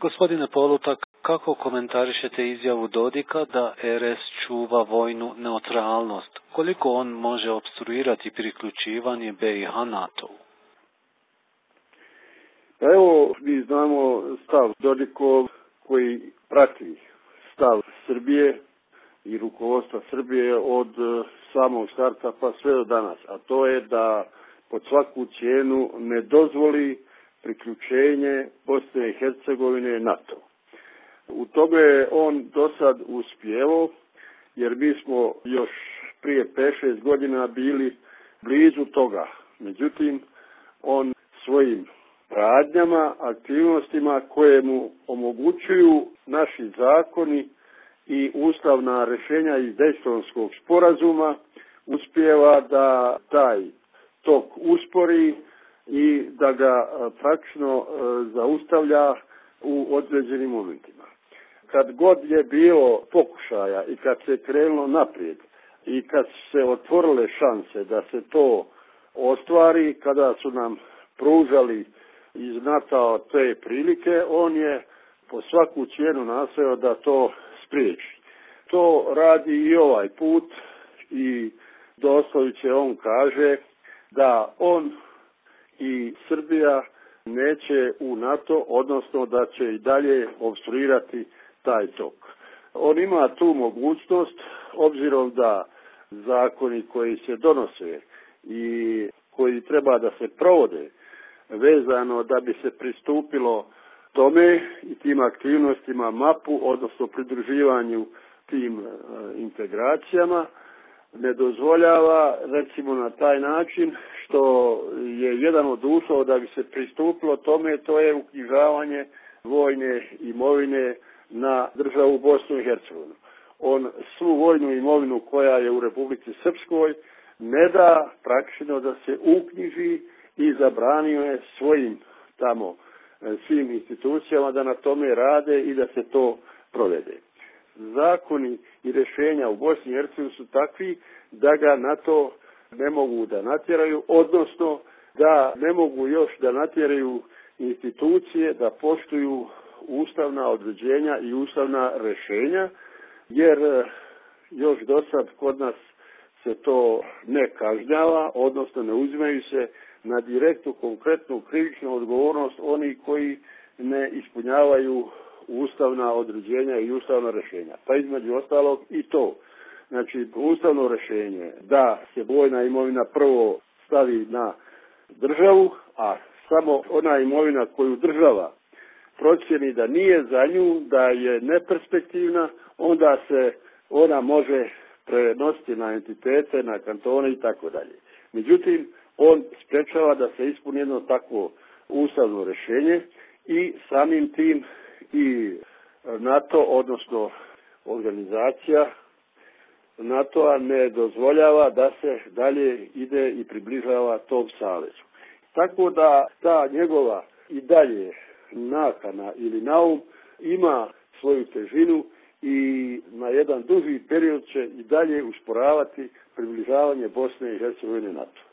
Gospodine Polutak, kako komentarišete izjavu Dodika da RS čuva vojnu neutralnost? Koliko on može opstruirati priključivanje BiH NATO-u? Evo, mi znamo stav Dodikov koji prati stav Srbije i rukovodstva Srbije od samog starta pa sve do danas, a to je da pod svaku cijenu ne dozvoli priključenje Bosne i Hercegovine NATO. U tome je on do sad uspjevao, jer mi smo još prije 5-6 godina bili blizu toga. Međutim, on svojim radnjama, aktivnostima koje mu omogućuju naši zakoni i ustavna rješenja iz Dejtonskog sporazuma uspijeva da taj tok uspori i da ga praktično zaustavlja u određenim momentima. Kad god je bilo pokušaja i kad se krenulo naprijed i kad se otvorile šanse da se to ostvari, kada su nam pružali iz NATO te prilike, on je po svaku cijenu nastojao da to spriječi. To radi i ovaj put i doslovce on kaže da on i Srbija neće u NATO, odnosno da će i dalje opstruirati taj tok. On ima tu mogućnost, obzirom da zakoni koji se donose i koji treba da se provode vezano da bi se pristupilo tome i tim aktivnostima MAP-u, odnosno pridruživanju tim integracijama, ne dozvoljava, recimo na taj način, što je jedan od uslova da bi se pristupilo tome, to je uknjižavanje vojne imovine na državu Bosnu i Hercegovinu. On svu vojnu imovinu koja je u Republici Srpskoj ne da praktično da se uknjiži i zabranio je svojim tamo svim institucijama da na tome rade i da se to provede. Zakoni i rješenja u Bosni i Hercegovini su takvi da ga na to ne mogu da natjeraju, odnosno da ne mogu još da natjeraju institucije da poštuju ustavna određenja i ustavna rješenja, jer još do sad kod nas se to ne kažnjava, odnosno ne uzimaju se na direktnu, konkretnu, krivičnu odgovornost oni koji ne ispunjavaju ustavna određenja i ustavna rješenja. Pa između ostalog i to. Znači, ustavno rješenje da se vojna imovina prvo stavi na državu, a samo ona imovina koju država procjeni da nije za nju, da je neperspektivna, onda se ona može prenositi na entitete, na kantone i tako dalje. Međutim, on sprečava da se ispuni jedno takvo ustavno rješenje i samim tim i NATO, odnosno organizacija NATO-a ne dozvoljava da se dalje ide i približava tom savezu. Tako da ta njegova i dalje nakana ili naum ima svoju težinu i na jedan duži period će i dalje usporavati približavanje Bosne i Hercegovine NATO.